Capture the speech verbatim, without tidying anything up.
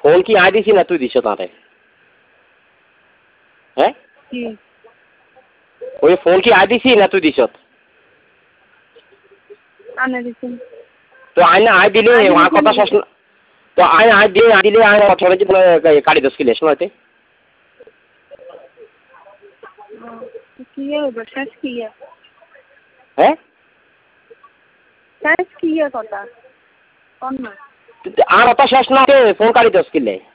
Phone কি I দিছি না তুই দিছ তারে? হ্যাঁ কি ওই ফোন কি আই দিছি না তুই দিছ? আনে দিছেন তো আইনা আই দিলে আমার কথা শেষ না তো আই আই দিয়ে আই দিলে আই কথা যে কাটি দশ কিলো শোনাতে কি হবে শেষ কি হ্যাঁ শেষ কি কথা কোন না আর কথা শেষ না ফোন কাটি দশ কিলো